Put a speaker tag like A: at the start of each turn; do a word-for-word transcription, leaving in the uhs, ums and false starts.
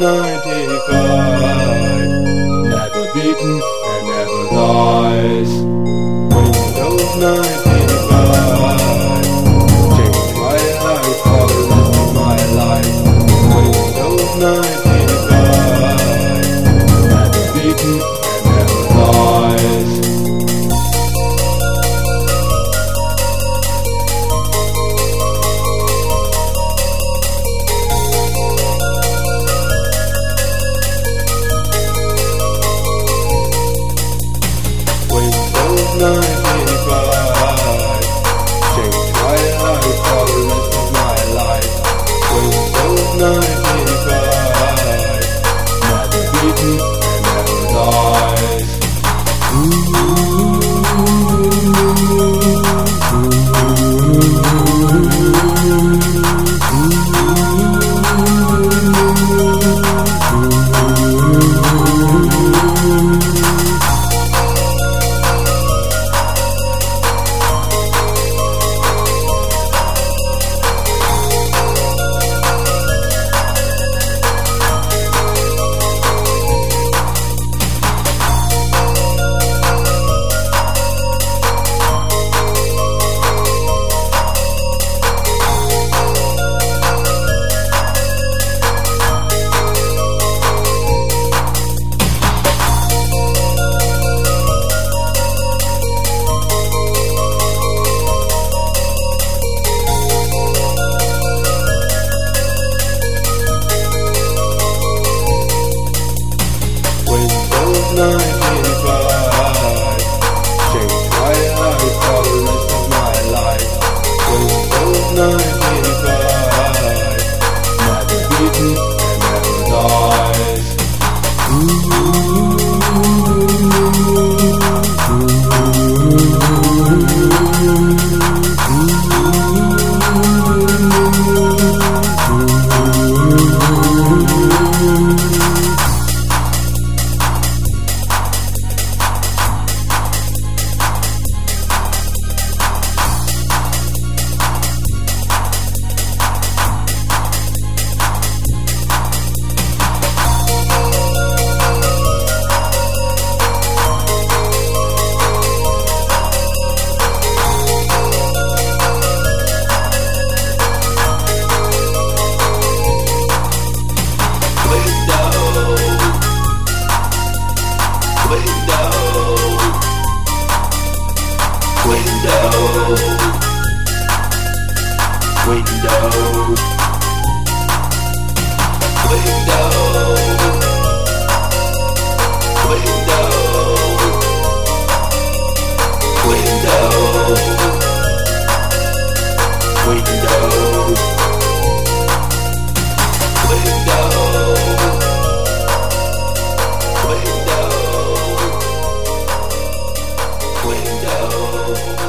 A: ninety-five, never beaten and never lies. Windows ninety-five, changed my life for the rest of my life. Windows ninety-five, never beaten and never lies. ninety-five, changed my life for the rest of my life. Windows ninety-five, never beaten and never dies. ninety-five, changed my life for the rest of my life. Windows ninety-five, never beaten and never dies.
B: Window.